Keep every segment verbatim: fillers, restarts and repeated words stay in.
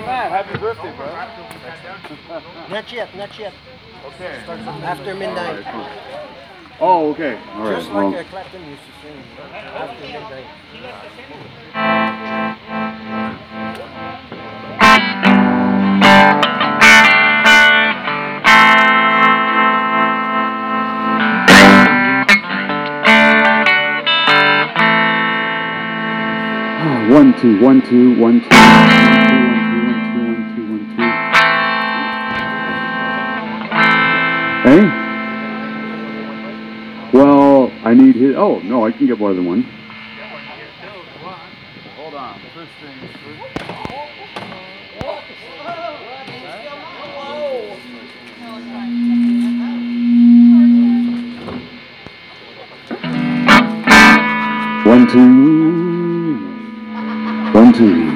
Happy birthday, bro. Not yet, not yet. Okay. After midnight. Oh, okay. All right. Just Well, like uh, Clapton used to sing. After midnight. one, two, one, two, one, two, one, two, one, two, one, two, one, two, one, two. Hey? Well, I need his. Oh, no, I can get more than one. Hold on. First thing first. One, two. One, two.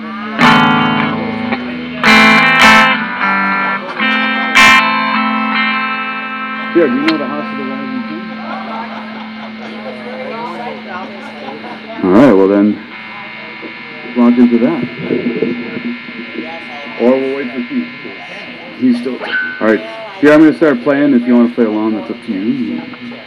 Here, do you know the House of the Rising Sun? All right, well then, let's launch into that. Or we'll wait for Keith. He's still. All right, here I'm going to start playing. If you want to play along, that's up to you.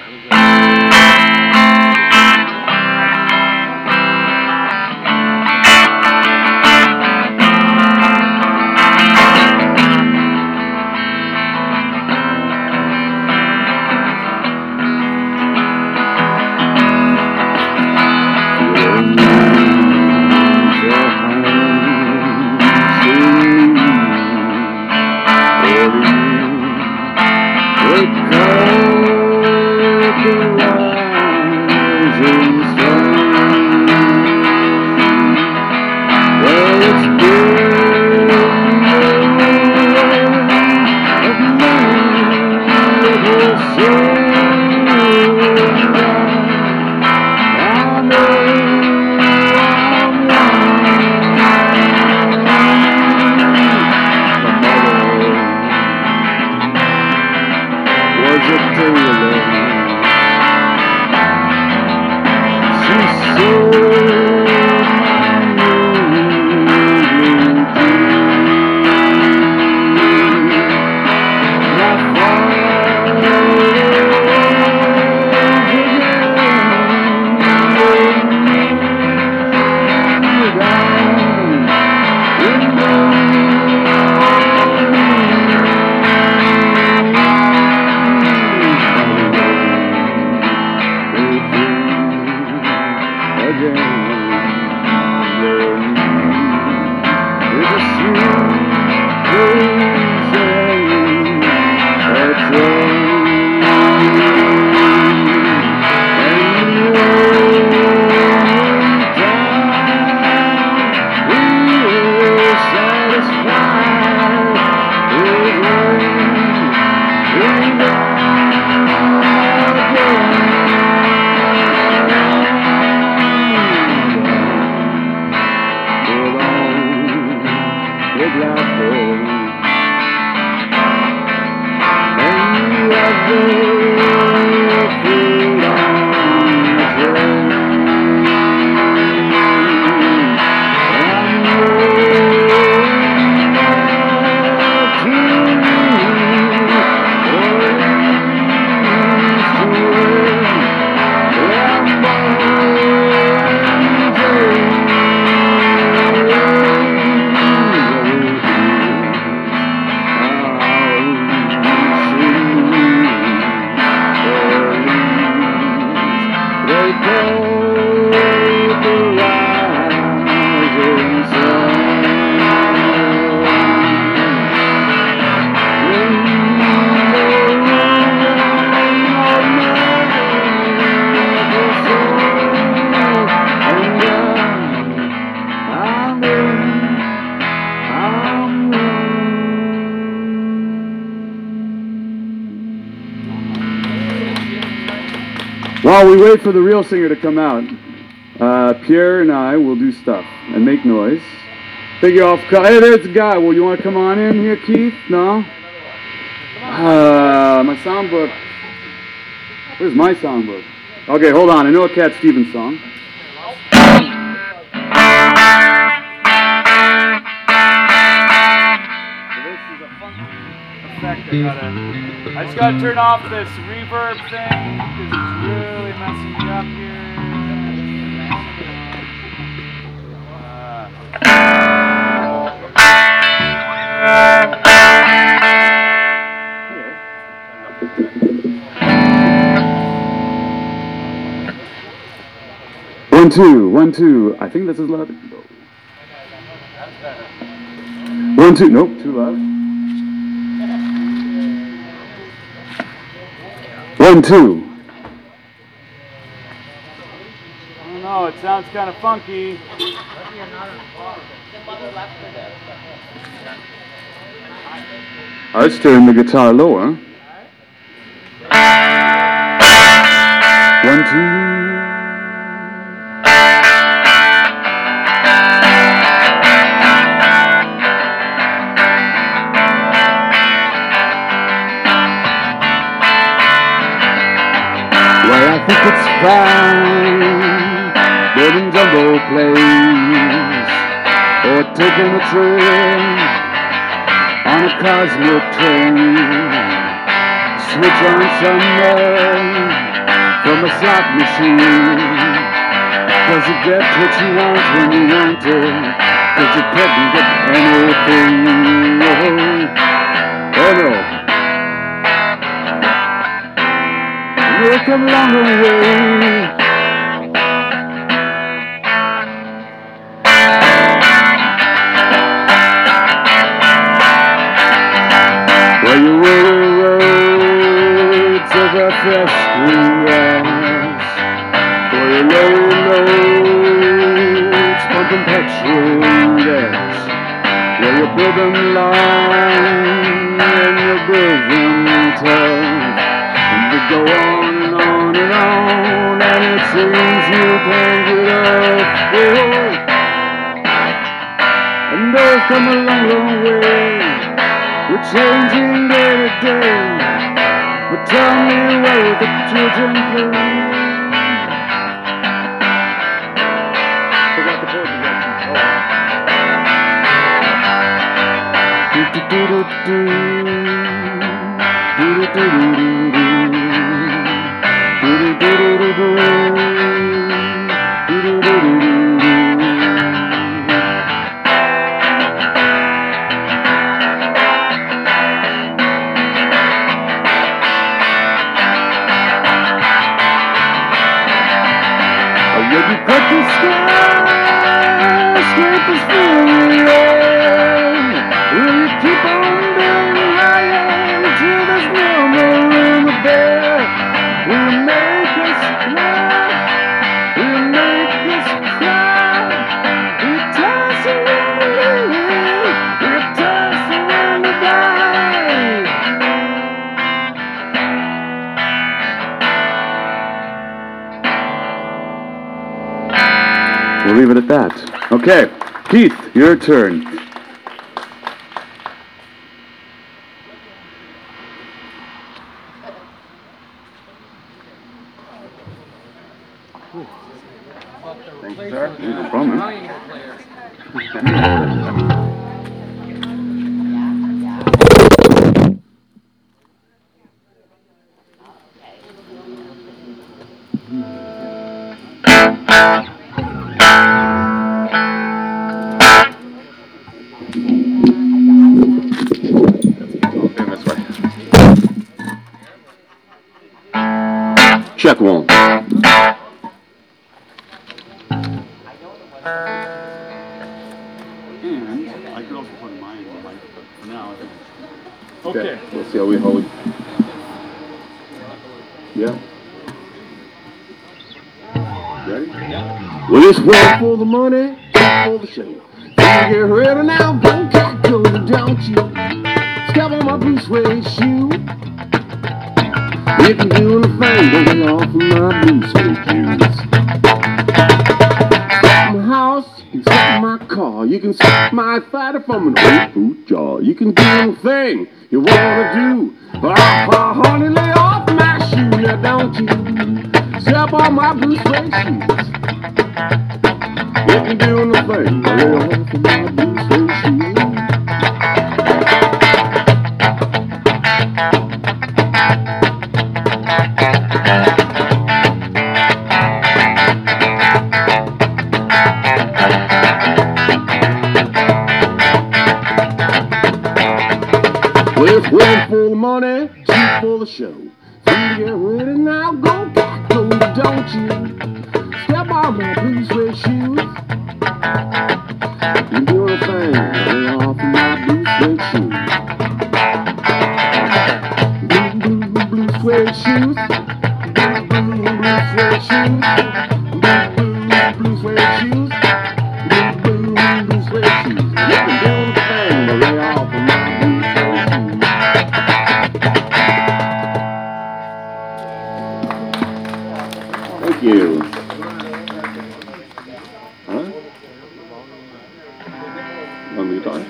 While we wait for the real singer to come out, uh, Pierre and I will do stuff and make noise. Figure off. Hey, there's the guy. Well, you want to come on in here, Keith? No? Uh, my songbook. Where's my songbook? Okay, hold on. I know a Cat Stevens song. effect. I gotta, I just gotta turn off this reverb thing because it's really messing me up here. One, two, one, two. I think this is loud. One, two. Nope, too loud. One, two. I don't know, it sounds kind of funky. Let's turn the guitar lower. One, two. I think it's fine, building jumbo planes, or taking a train on a cosmic train. Switch on somewhere from a slot machine. Does you get what you want when you want it? Cause you couldn't get anything. Oh no. We've come a long way. Where you were roads over fresh green grass, where you low loads pumping petrol gas, where you build them long and you build them tough, and you go on. On and on, and it seems you can't get up. Oh. And they've come a long, long way. We're changing day to day. But tell me where the children play. Forgot the chord direction. Oh. Do do do do do do do do do. We'll leave it at that. Okay, Keith, your turn. Thank you, sir. No problem, man. Check one. And I could also put mine in the mic, but for now, I think. Okay. Okay. We'll see how we hold. Yeah. Ready? Yeah. Well, it's one for the money, two for the show. You get ready now, don't get go, don't you? Step on my blue suede shoe. You can do anything, don't get off of my blue suede shoes. Step my house, you can step my car. You can step my fighter from an old boot jaw. You can do anything you wanna do. But oh, honey, lay off my shoe now, don't you? Step on my blue suede shoes. You can do anything, but lay off of my blue suede shoes. Well, it's one full of money, two full of show. Three to get ready now, go back, go, don't you? Step on my blue suede shoes. You do a thing, lay off my blue suede shoes. Blue, blue, blue suede shoes. Blue, blue, blue suede shoes. Blue, blue, blue suede shoes. Blue, blue, blue suede shoes. You can do a thing, lay off my blue suede shoes. Thank you. Huh? On the guitar?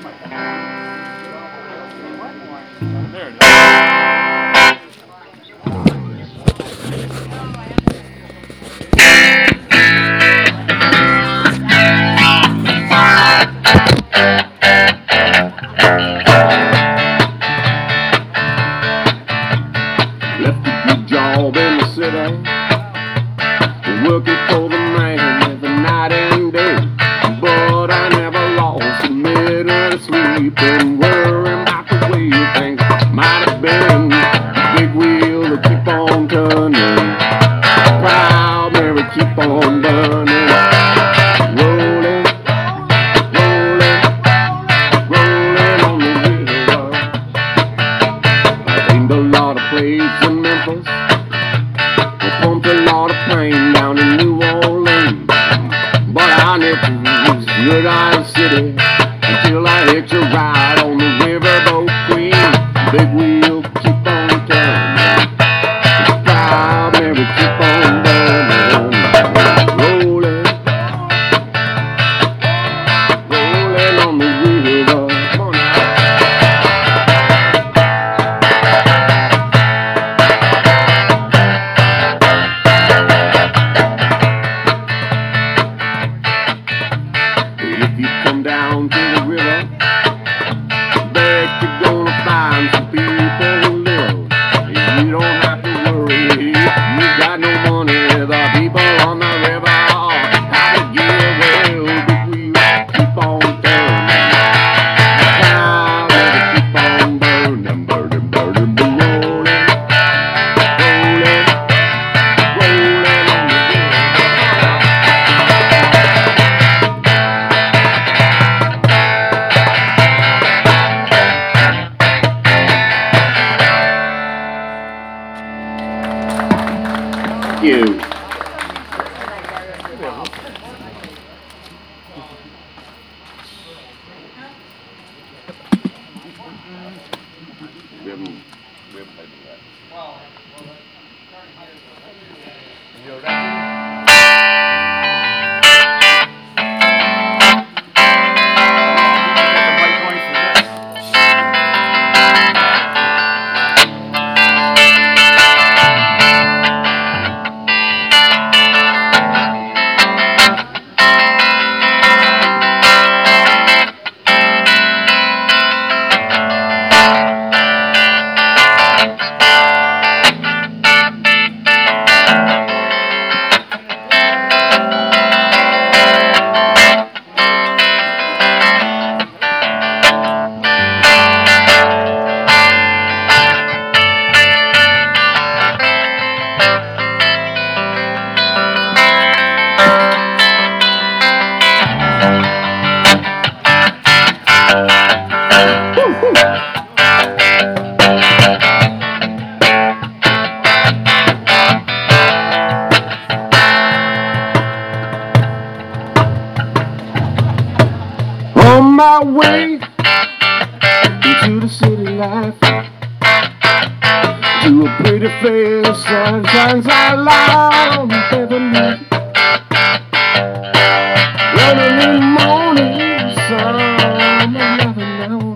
There it is. Left a good job in the city, working for the man every night and day. But I never lost a minute of sleep and worrying about the way things might have been. Big wheel to keep on turning, proud Mary keep on burning. Rolling, rolling, rolling on the river. I've seen a lot of places in Memphis. I pumped a lot of pain down in New Orleans, but I never was good Island City until I hit a ride on the riverboat Queen. Big wheel keep on turning, proud Mary keep on burning. Rolling, rolling on the river. Come on now. If you come down to the river, bet you're gonna find some people who live. You don't have to worry if you got no money. The people on the river how to give well. Big wheel keep on turning, proud Mary keep on burning, burning, burning, rolling, rolling, rolling on the river. Thank you. We haven't, we haven't played that. You ready? Get the mic going for this. On my way into the city life, to a pretty face that shines out loud on the Beverly. Running in the morning sun, I'm never known.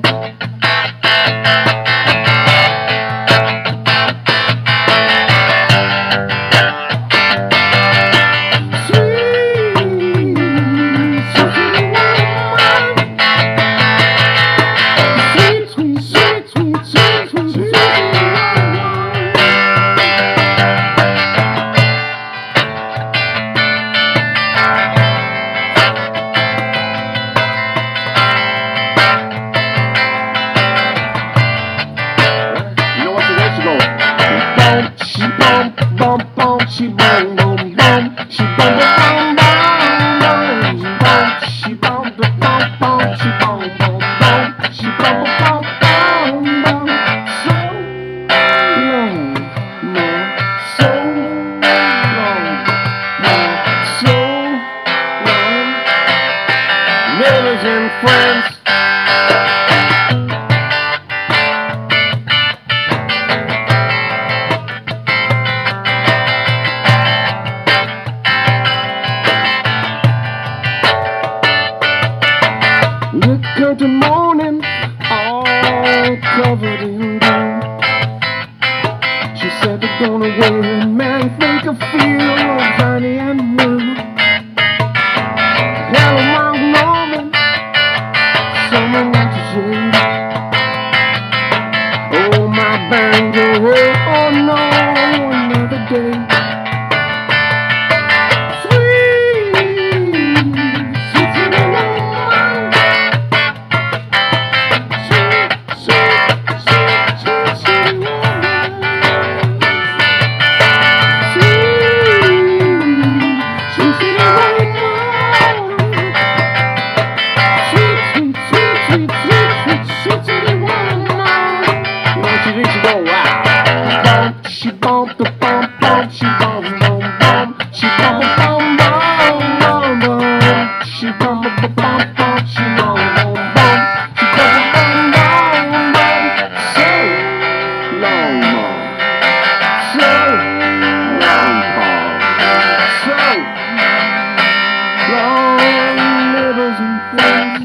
Country morning, all covered in blue. She said they're gonna wear a man, make her feel tiny and blue. Hello, Mount Norman, someone wants to say, oh, my banjo, oh no, another day. She bumped the bump bump, she bump bump bump, she bump bump bump bump bump, she bump bump bump bump, she bump bump bump, she bump bump bump bump. So long, mom. So long, mom. So long, livers and friends.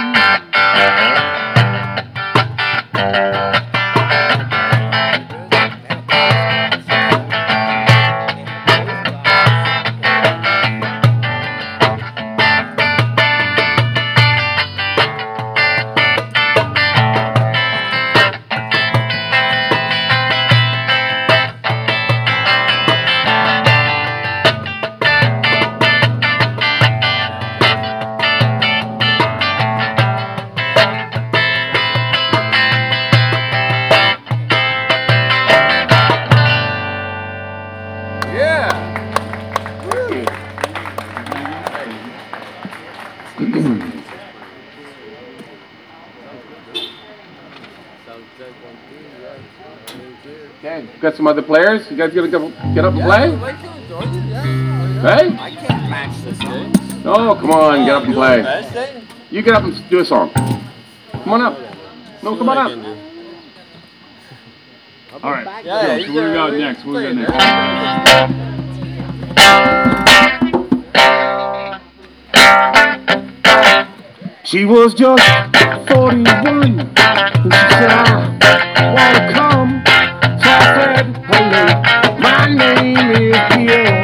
Okay, got some other players. You guys gonna go, get up and play? Hey? I can't match this day. Oh, come on, get up and play. You get up and do a song. Come on up. No, come on up. All right. Yeah, so you what do we got gotta next? What do we got next? She was just forty-one, and she said, I wanna come. So I said, hello, my name is Pierre.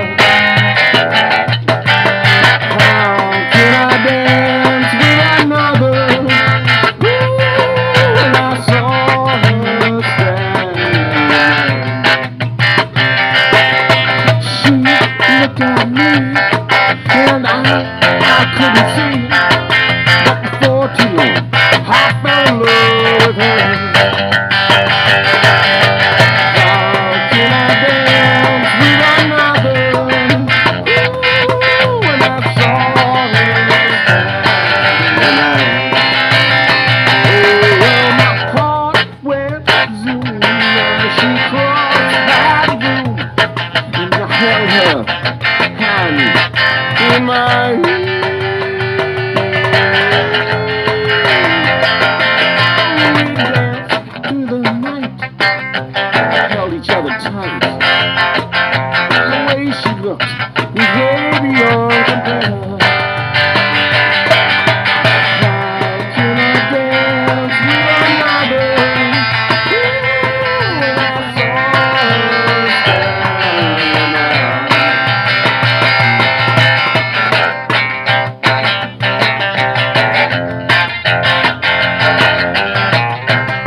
How can I dance with another? Ooh, and I saw her standing. She looked at me, and I, I couldn't see. Before too long, I fell in love with her. How can I dance with another? Ooh, when I saw her standing. Oh, well, my heart went zoom as she crossed that room, and I held her hand in my hand. Each other tight. The way she looked was way beyond compare. How can I dance with another? Ooh, when I saw her standing.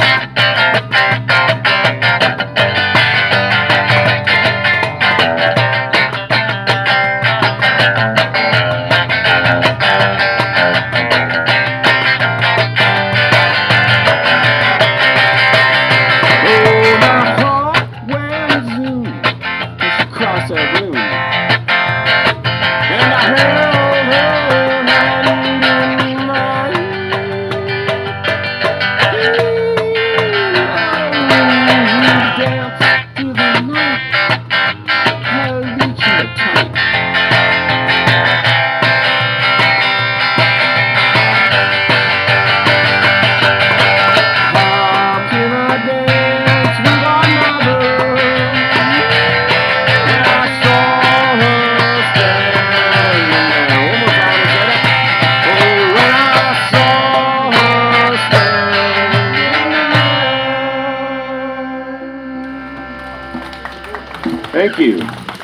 Thank you.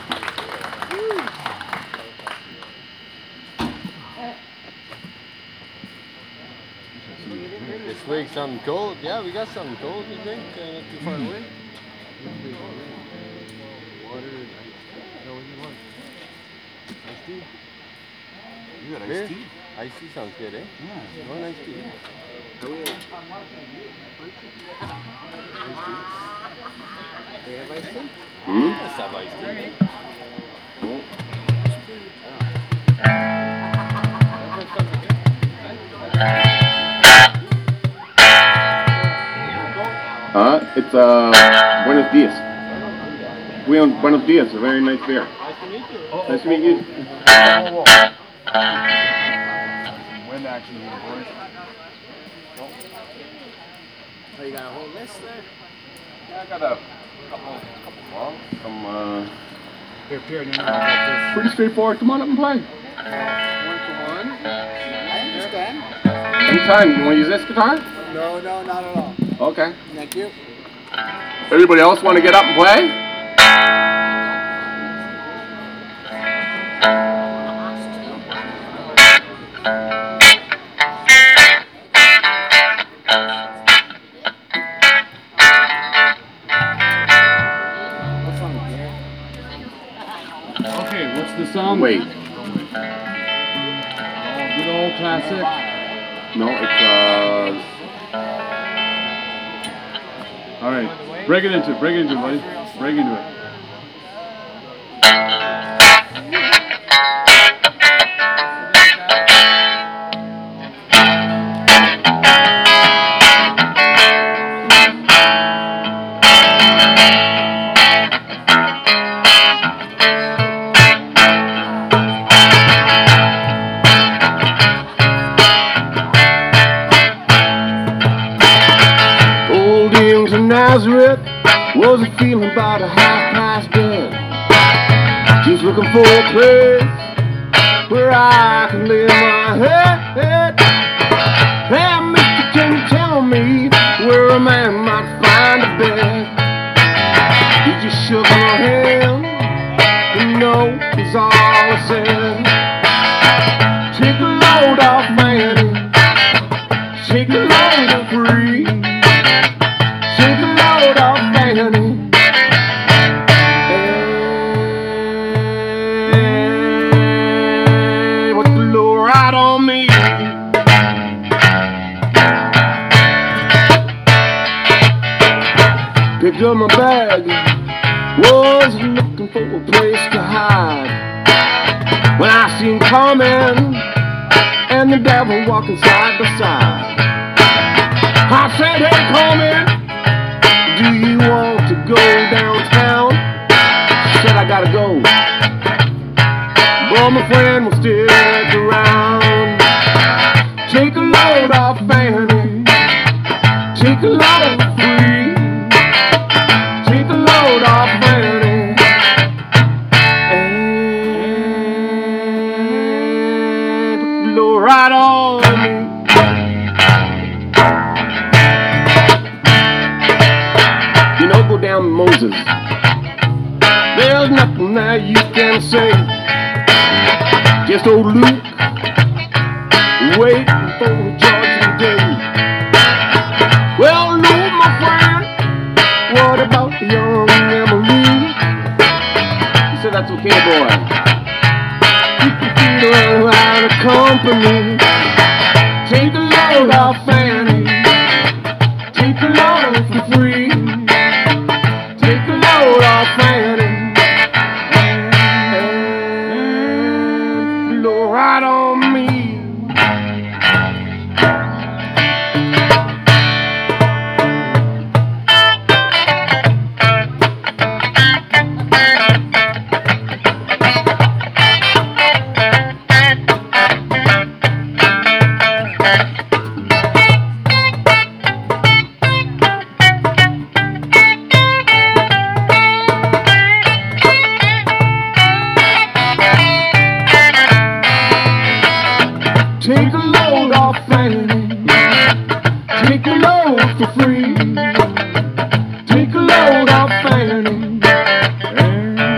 This week something cold. Yeah, we got something cold to drink. Uh, not too far away. Water. No, what do you want? Iced tea. You got Beer? iced tea? Iced tea sounds good, eh? Yeah. One iced tea. They have iced tea? Hmm? Let's have iced tea. Uh, it's uh, Buenos Dias. We own Buenos Dias, a very nice beer. Nice to meet you. Nice to meet you. Wind action here, boys. Oh, you got a whole list there? Yeah, I got a couple, couple songs. Some uh, Here, here, no, no, no, pretty straightforward. Come on up and play. One to one. I understand. Anytime. You want to use this guitar? No, no, not at all. Okay. Thank you. Everybody else want to get up and play? Okay, what's the song? Wait. Oh, good old classic. No, it's uh. All right, break it into it, break it into it, buddy. Break into it. Old into Nazareth was a feeling about a half past dead. Just looking for a place where I can lay my head. Hey, mister, can you tell me where a man might find a bed? He just shook my hand, and no is all I said. Take a load off, Manny. Take a load of free. Take a load off, Manny. Hey, what's the low right on me? Picked up my bag, was looking for a place to hide. When I seen coming, and the devil walking side by side. I said, hey, Coleman, do you want to go downtown? She said, I gotta go. But my friend will stick around. Take a load off, Fanny. Take a load free. Take a load off, Fanny. And put the load right on me. You know, go down Moses. There's nothing that you can say. Just old Luke waiting for the judgment day. Well, Luke, my friend, what about the young Emily? He said, that's okay, boy. You can feel out of company. Take a load off, Fanny. Take a load for free. Take a load off, Fanny. And blow right on me. Take a load off, Fanny. Take a load for free. Take a load off, Fanny. And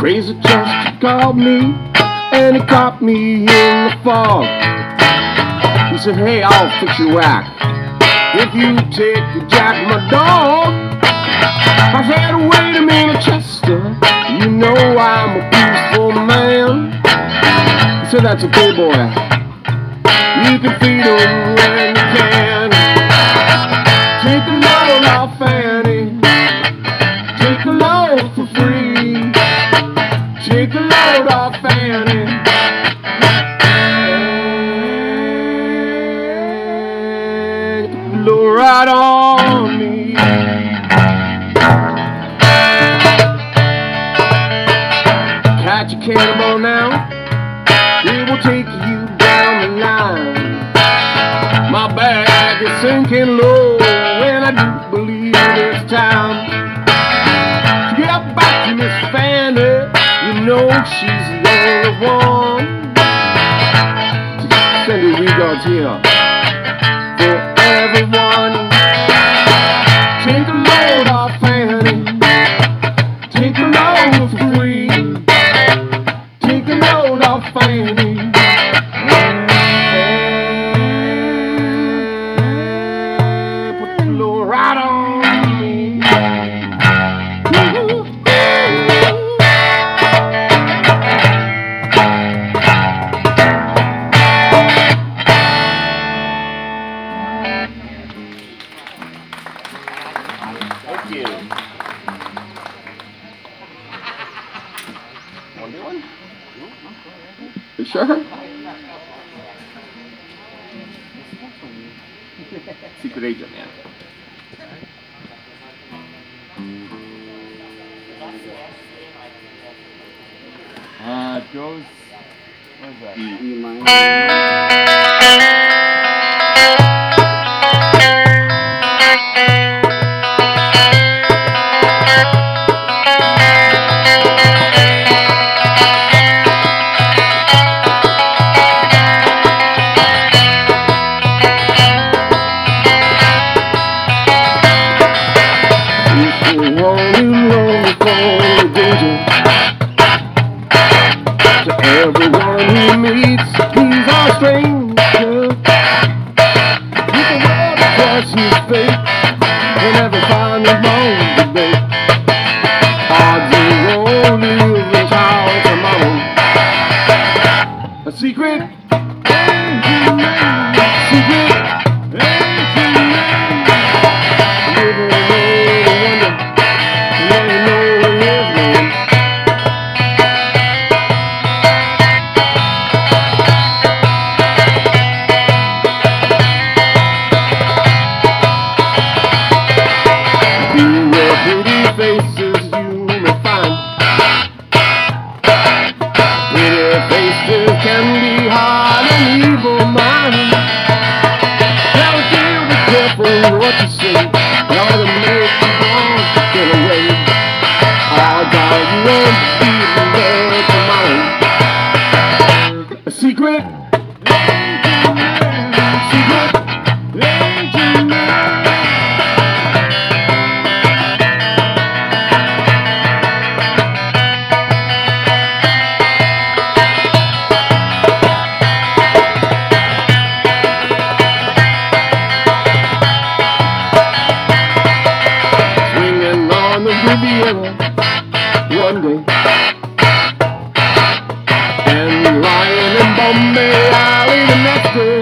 Crazy Chester called me, and he caught me in the fog. He said, hey, I'll fix your whack if you take Jack, my dog. I said, wait a minute, Chester, you know I'm a peaceful man. He said, that's okay, boy, you can feed him when you can. Take a load off Fanny, take a load for free. Take a load off Fanny, and blow right on me. Catch a cannonball now, it will take you down the line. My bag is sinking low, and I do believe it's time to get back to Miss Fanny. You know she's the only one. So just send her regards here for everyone. Take a load off Fanny, take a load for free. Take a load off Fanny, and put the load right on me. Thank you. Want to do one? You sure? Secret agent, man. Uh, it goes. What is that? E minor. Everyone he meets, he's a stranger. You can walk across his fate and never find him on the debate. Odds and roll live in town tomorrow. A secret agent man, secret agent man. Living in a wonder, you know he is man. Pretty faces you may find. Pretty faces can be hard and evil mind. Now dear, be careful what you say, or to make you want to get away. Odds are you won't be the love tomorrow. A secret agent man, secret agent man. One day, and lying in Bombay Alley the next day.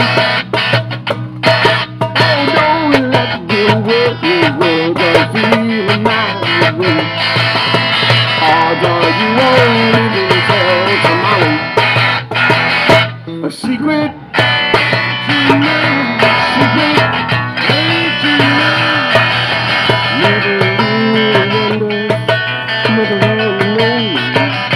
Oh, don't let the world, the world don't feel my way. Odds are you won't live until tomorrow. A secret agent man, secret agent man. Never really wonder. Never really know.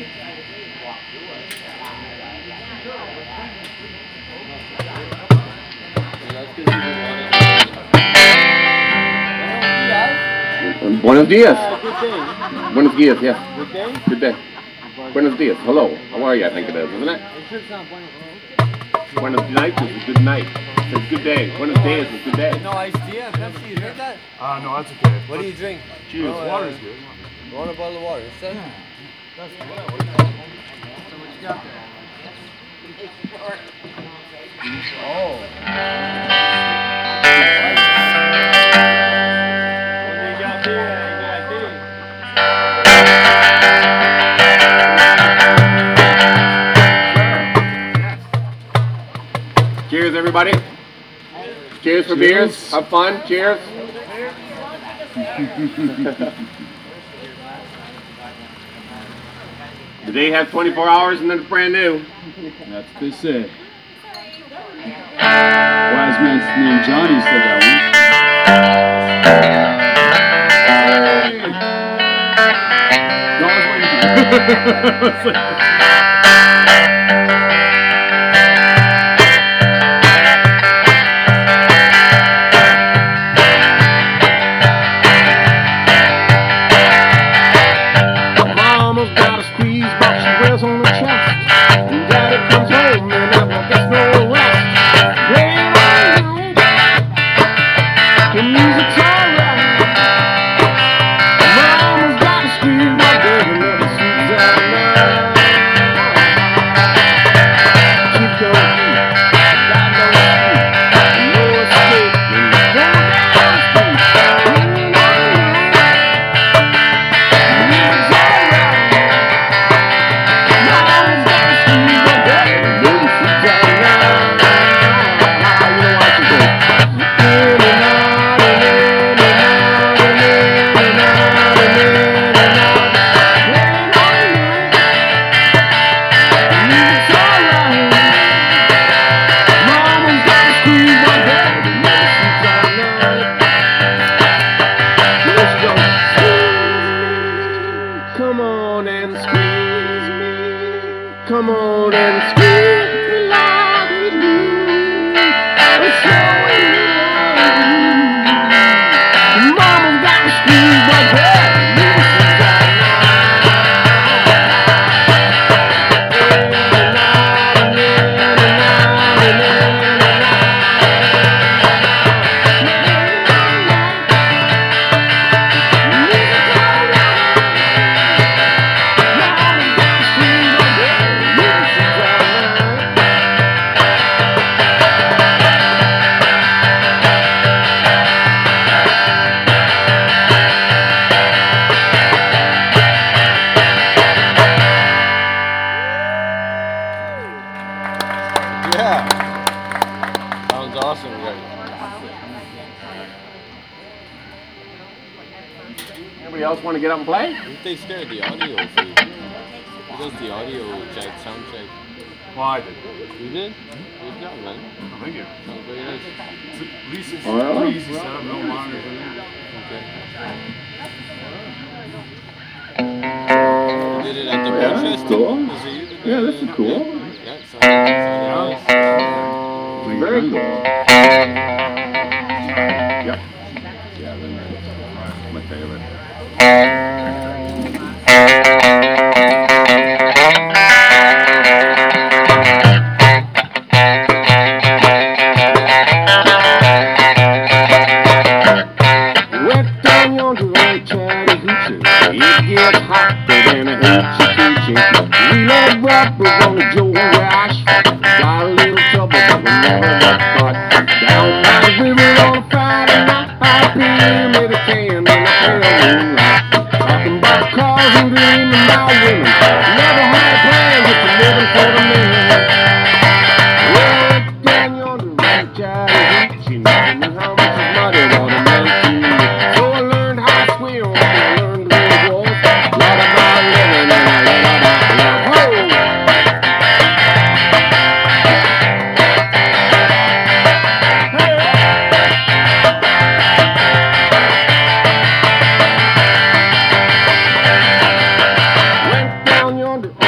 Buenos dias. Uh, good day. Buenos dias, yeah. Good day? Good day. Buenos dias. Hello. How are you? I think it is, isn't it? Buenos nights is a good night. It's a good day. Buenos dias is a good day. No iced tea and Pepsi, you drink that? Uh, no, that's okay. What do you drink? Cheers. Oh, uh, Water's good. You want a bottle of water? Is that? Cheers, everybody. Cheers for beers. Have fun. Cheers. The day has twenty-four hours and then it's brand new. That's what they say. Wise man named Johnny said that once. No, I was waiting for you. Mama's got a squeeze box she wears on her chest. And daddy comes home and never gets no rest. Late all night, the music's alright. Mama's got a squeeze box baby never sleeps at night. Keep going, got no sleep, no escape when you go down the street. Late all Come on and squeeze me. Come on and squeeze me like you do. I'm showing you love. Mama's got to squeeze my daddy. Yeah. Sounds awesome, guys. Anybody else want to get up and play? Didn't they stare at the audio for you? Who does the audio check, sound check? Well, I did. You did? Good job, man. Oh, thank you. Sounds very nice. At least it's Oh, yeah? pretty easy setup, no monitors. Okay. You did it at the Yeah, Rochester? that's cool. Was it you that did Yeah, it? this is cool. Yeah, it sounded, sounded nice. Very cool. Yep. Yeah, they're nice. My favorite. Went down yonder on Chattahoochee. It gets hotter than a hoochie coochie. We love rappers on the Joe Wash. Got a little trouble, but we never got caught. Down by the river on a Friday night, I pyramid a can in the pale moonlight. Talking about cars and dreaming about women. Never had plans, but you're living for the man. Well, went down yonder on Chattahoochee. Never knew how much his money was a man to me. So I learned how to swim, I learned to read walls. Lot about living and a lot about love. Whoa! Went down yonder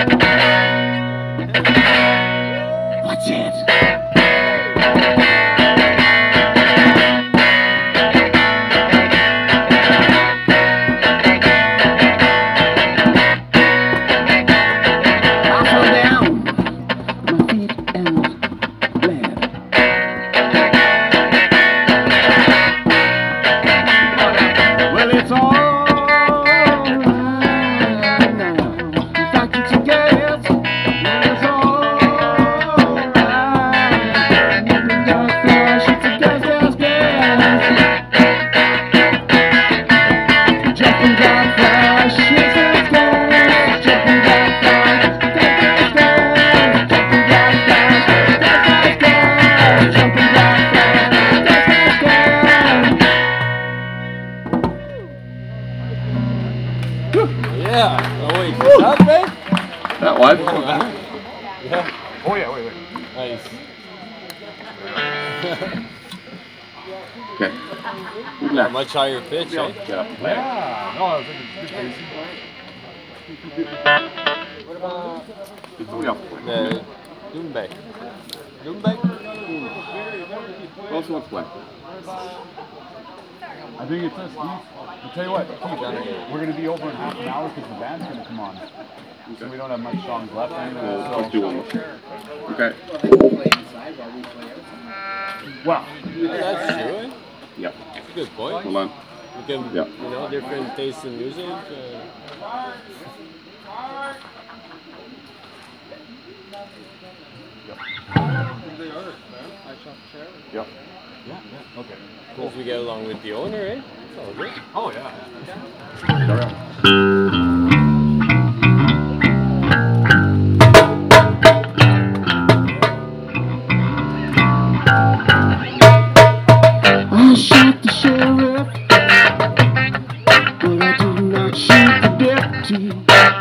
What's it? I fell down, my feet and bled. Well, it's all right now. In fact, it's a guess. Well, it's all right. Moving down flash, it's a guess, guess, guess. Jumping down flash, it's a guess. Jumping down flash, guess, guess, guess. Jumping down flash, guess, guess, guess. Jumping down flash, guess, guess, guess. Yeah. Oh wait, is that babe? That what? Yeah. Oh yeah, wait, wait. Nice. Okay. How Relax. much higher pitch, eh? Get up. Yeah. No, I was thinking good pacing. The Doonbeck. Doonbeck? Also wants to play. I think it's this, Keith. I'll tell you what, Keith, we're going to be over in half an hour because the band's going to come on. So we don't have much songs left anyway. Well, So. let's do one more. Okay. Well, Yeah, that's true, eh? Yep. That's a good point. Hold on. You can, Yeah. you know, different tastes in music. Uh, yep. Yeah, yeah, okay. If we get along with the owner, eh? It's all good. Oh, yeah. Sorry. I shot the sheriff, but I did not shoot the deputy.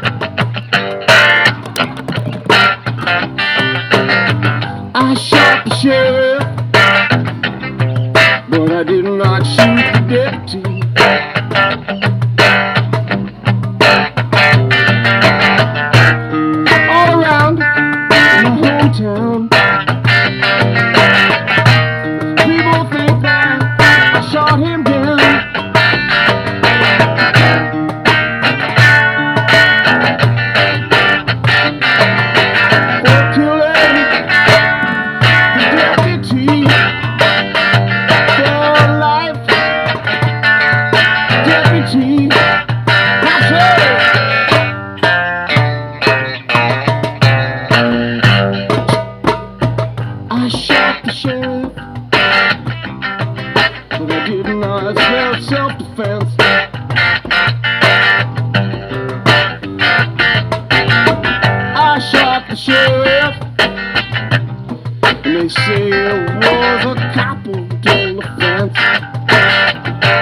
I shot the sheriff, but I did not shoot the deputy. All around my hometown, people think that I shot him down. For killing the deputy, for life, deputy, I say. I shot the sheriff, but I did not have self-defense. I shot the sheriff, and they say it was a cop who told the fence.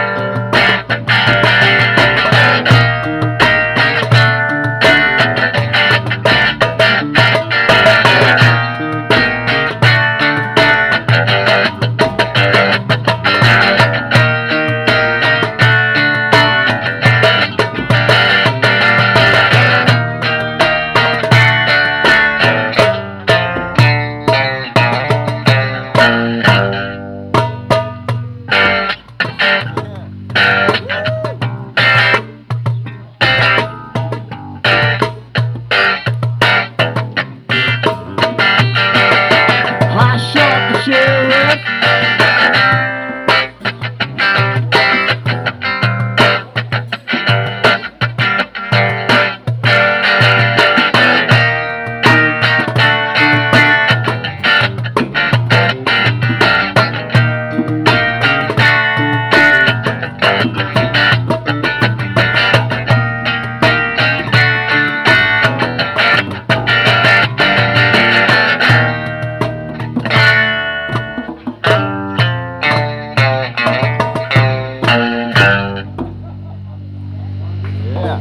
I shot the sheriff. Yeah.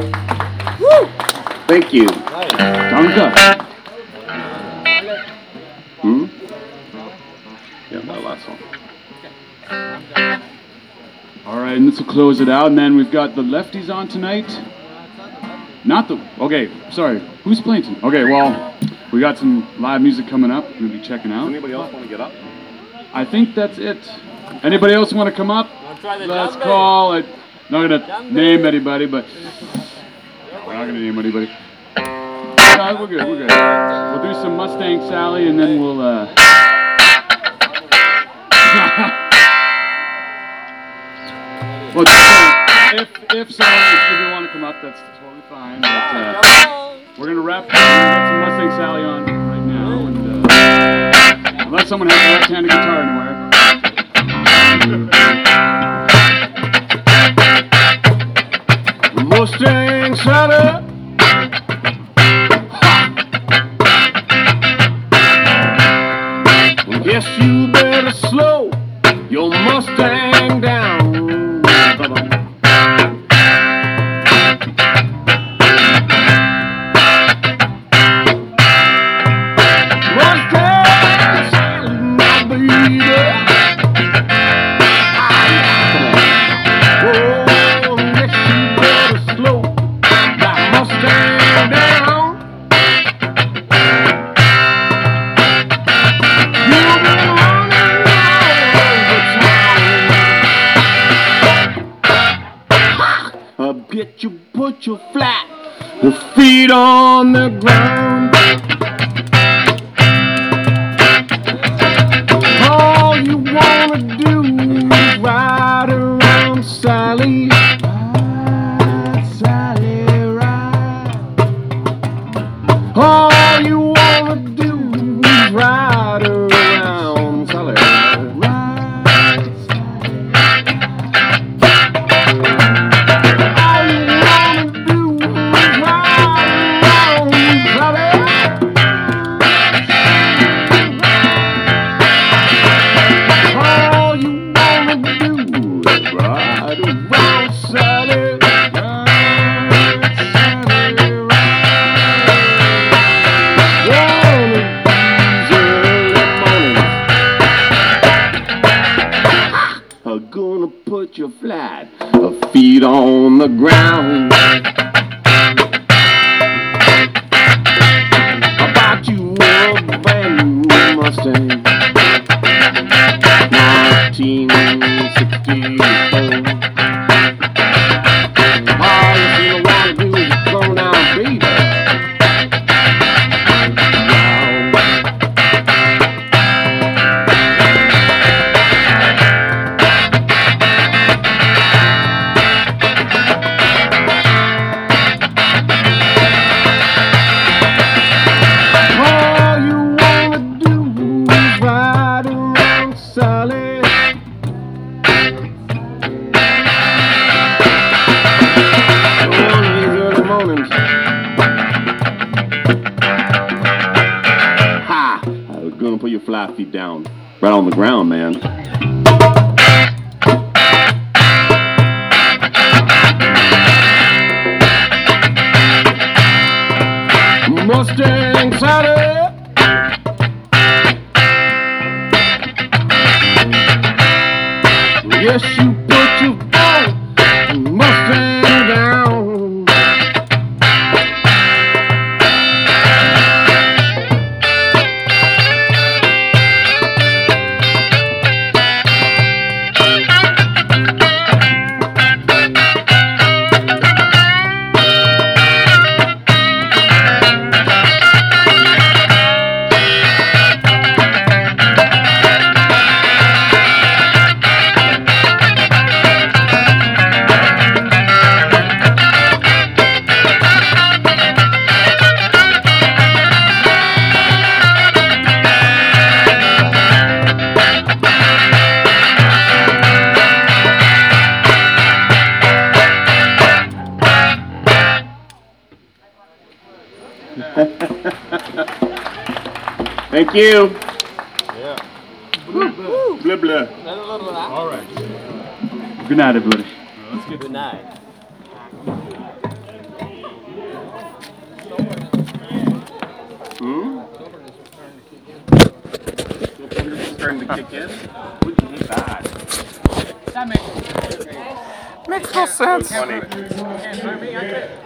Thank you. Nice. Danke. Hmm? Yeah, that last song. All right, and this will close it out. And then we've got the lefties on tonight. Not the. Okay, sorry. Who's playing tonight? Okay, well, we got some live music coming up. We're gonna be checking out. Anybody else want to get up? I think that's it. Anybody else want to come up? Wanna try the Let's jump call it. Not gonna Jump name it. anybody, but we're not gonna name anybody. No, we're good. We're good. We'll do some Mustang Sally, and then we'll. uh... well, just saying, if if so, if you want to come up, that's totally fine. But, uh, Come on. we're gonna wrap. We're gonna get some Mustang Sally on right now, and uh, unless someone has a left-handed guitar anywhere. Mustang Sally. Guess you better slow your Mustang down. Mustang Sally, my baby. Oh, guess you better slow that Mustang down. You've been running all over town. I bet you put your flat feet on the ground. All you wanna do is ride around Sally. Ride, Sally, ride. All you wanna do is ride around Sally. Ride, all you wanna do is ride around Sally. All you wanna do is ride around Sally. Ride, Sally, ride. One of these early mornings, I'm gonna put your flat feet on the ground. I bought you a brand new Mustang, nineteen sixty-four. All you wanna do is slow down, baby. All you wanna do is ride around Sally. One of these early mornings. Ha! I was gonna put your flat feet down. Right on the ground, man. Mustang Sally. Yes, you put your old Mustang down. Thank you. Yeah. Blah, blah. All right. Good night, everybody. Let's get good night. Hmm? Starting to kick in? Bad. That makes Makes no sense. Funny.